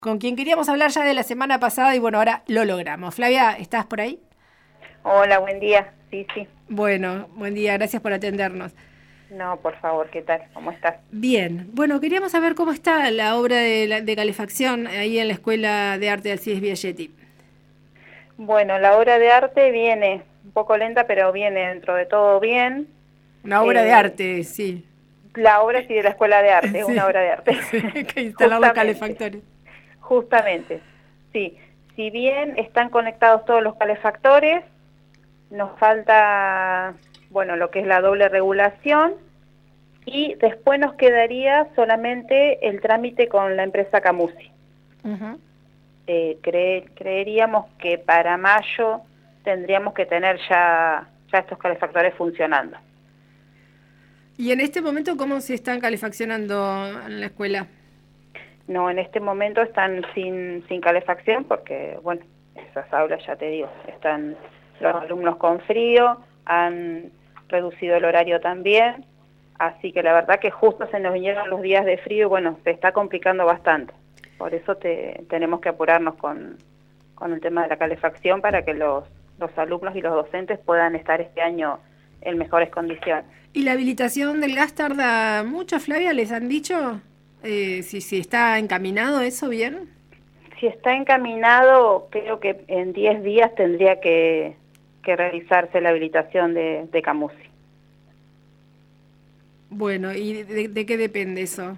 con quien queríamos hablar ya de la semana pasada y bueno, ahora lo logramos. Flavia, ¿estás por ahí? Hola, buen día. Sí, sí. Bueno, buen día, gracias por atendernos. No, por favor, ¿qué tal? ¿Cómo estás? Bien, bueno, queríamos saber cómo está la obra de calefacción ahí en la Escuela de Arte de Alcides Biagietti. Bueno, la obra de arte viene un poco lenta, pero viene dentro de todo bien. Una obra de Eh, arte, sí. la obra sí de la Escuela de Arte, es una Sí, obra de arte. sí, hay que instalar los Justamente, calefactores. justamente. Sí, si bien están conectados todos los calefactores, nos falta, bueno, lo que es la doble regulación y después nos quedaría solamente el trámite con la empresa Camusi. Ujú. Creeríamos que para mayo tendríamos que tener ya estos calefactores funcionando. Y en este momento, ¿cómo se están calefaccionando en la escuela? No, en este momento están sin calefacción porque, bueno, esas aulas, ya te digo, están los alumnos con frío, han reducido el horario también, así que la verdad que justo se nos vinieron los días de frío y bueno, se está complicando bastante. Por eso tenemos que apurarnos con el tema de la calefacción para que los alumnos y los docentes puedan estar este año en mejores condiciones. ¿Y la habilitación del gas tarda mucho, Flavia? ¿Les han dicho si está encaminado eso bien? Si está encaminado, creo que en 10 días tendría que realizarse la habilitación de Camusi. Bueno, ¿y de qué depende eso?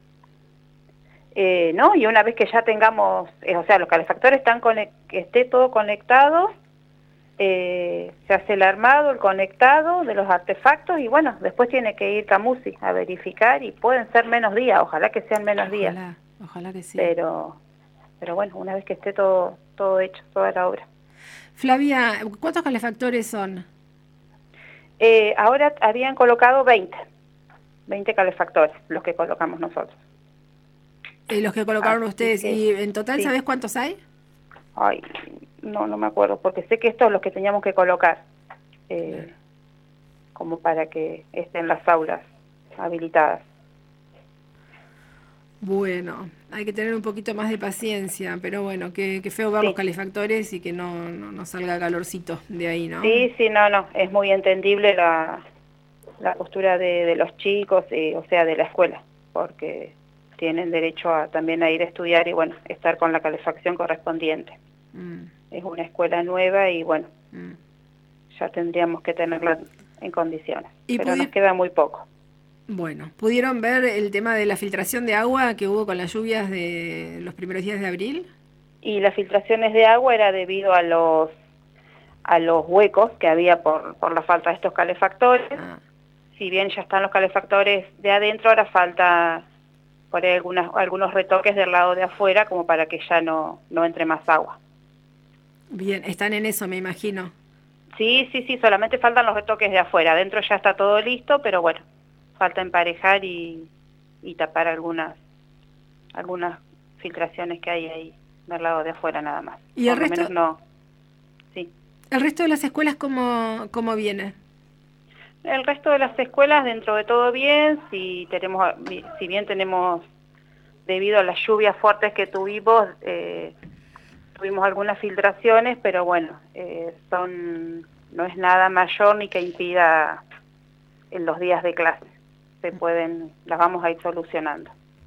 ¿No? Y una vez que ya tengamos, o sea, los calefactores que esté todo conectado, se hace el armado, el conectado de los artefactos y bueno, después tiene que ir Camusi a verificar y pueden ser menos días, ojalá que sean menos días, Ojalá, ojalá que sí. pero, pero bueno, una vez que esté todo hecho, toda la obra. Flavia, ¿cuántos calefactores son? Ahora habían colocado 20 calefactores, los que colocamos nosotros. Los que colocaron Así ustedes. que, ¿Y en total sí. sabes cuántos hay? Ay, no me acuerdo, porque sé que estos son los que teníamos que colocar, Claro. eh, como para que estén las aulas habilitadas. Bueno, hay que tener un poquito más de paciencia, pero bueno, qué feo ver los Sí, calefactores y que no salga calorcito de ahí, ¿no? sí, no, es muy entendible la postura de los chicos, o sea, de la escuela, porque tienen derecho también a ir a estudiar y, bueno, estar con la calefacción correspondiente. Mm, Es una escuela nueva y, bueno, mm. ya tendríamos que tenerla en condiciones, Y pero nos queda muy poco. bueno, ¿pudieron ver el tema de la filtración de agua que hubo con las lluvias de los primeros días de abril? Y las filtraciones de agua era debido a los huecos que había por la falta de estos calefactores. Ah, Si bien ya están los calefactores de adentro, ahora falta por ahí algunos retoques del lado de afuera como para que ya no entre más agua. bien, están en eso, me imagino. Sí, solamente faltan los retoques de afuera. Adentro ya está todo listo, pero bueno, falta emparejar y tapar algunas filtraciones que hay ahí del lado de afuera nada más. ¿Y Por lo menos no, sí. el resto de las escuelas cómo viene? El resto de las escuelas dentro de todo bien, si bien tenemos, debido a las lluvias fuertes que tuvimos algunas filtraciones, pero bueno, no es nada mayor ni que impida en los días de clase. Las vamos a ir solucionando.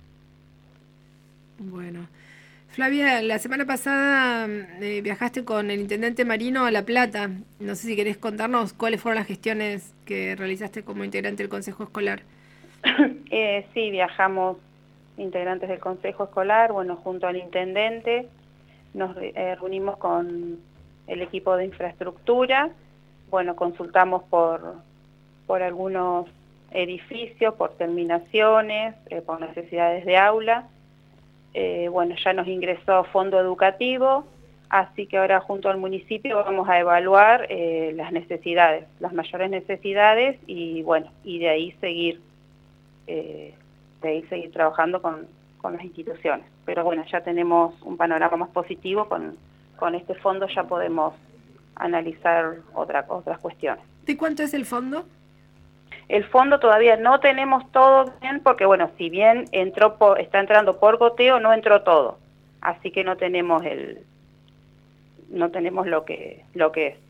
Bueno. Flavia, la semana pasada viajaste con el intendente Marino a La Plata. No sé si querés contarnos cuáles fueron las gestiones que realizaste como integrante del Consejo Escolar. Sí, viajamos integrantes del Consejo Escolar, bueno, junto al intendente, nos reunimos con el equipo de infraestructura, bueno, consultamos por algunos edificios, por terminaciones, por necesidades de aula. Bueno, ya nos ingresó fondo educativo, así que ahora junto al municipio vamos a evaluar las mayores necesidades y bueno, y de ahí seguir trabajando con las instituciones. Pero bueno, ya tenemos un panorama más positivo, con este fondo ya podemos analizar otras cuestiones. ¿De cuánto es el fondo? El fondo todavía no tenemos todo bien porque, bueno, si bien está entrando por goteo, no entró todo. así que no tenemos lo que es.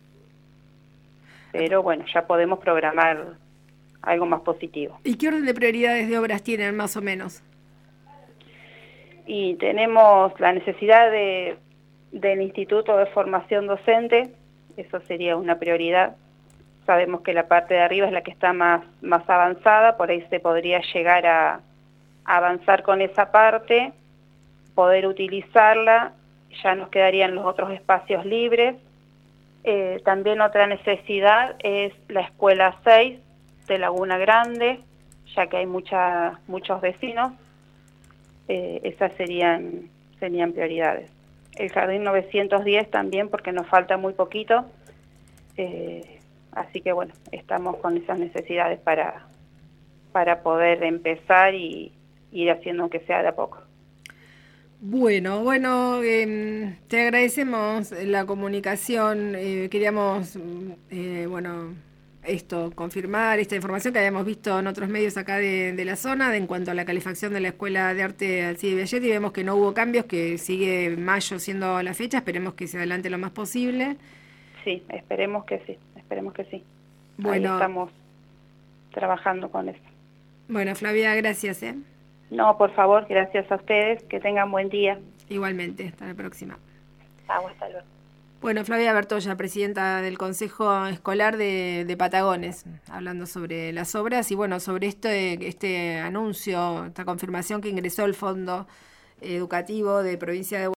Pero bueno, ya podemos programar algo más positivo. ¿Y qué orden de prioridades de obras tienen más o menos? Y tenemos la necesidad del Instituto de Formación Docente, eso sería una prioridad. Sabemos que la parte de arriba es la que está más avanzada, por ahí se podría llegar a avanzar con esa parte, poder utilizarla, ya nos quedarían los otros espacios libres. También otra necesidad es la Escuela 6 de Laguna Grande, ya que hay muchos vecinos. Esas serían prioridades. El Jardín 910 también, porque nos falta muy poquito. Así que bueno, estamos con esas necesidades para poder empezar y ir haciendo aunque sea de a poco. Bueno, te agradecemos la comunicación. Queríamos, confirmar esta información que habíamos visto en otros medios acá de la zona en cuanto a la calefacción de la Escuela de Arte Alcide Biagietti. Vemos que no hubo cambios, que sigue mayo siendo la fecha. Esperemos que se adelante lo más posible. Sí, esperemos que sí. Bueno, ahí estamos trabajando con eso. Bueno, Flavia, gracias. No, por favor, gracias a ustedes, que tengan buen día. Igualmente, hasta la próxima. Hasta luego. Bueno, Flavia Bertolla, presidenta del Consejo Escolar de Patagones, hablando sobre las obras y bueno, sobre este anuncio, esta confirmación que ingresó el Fondo Educativo de Provincia de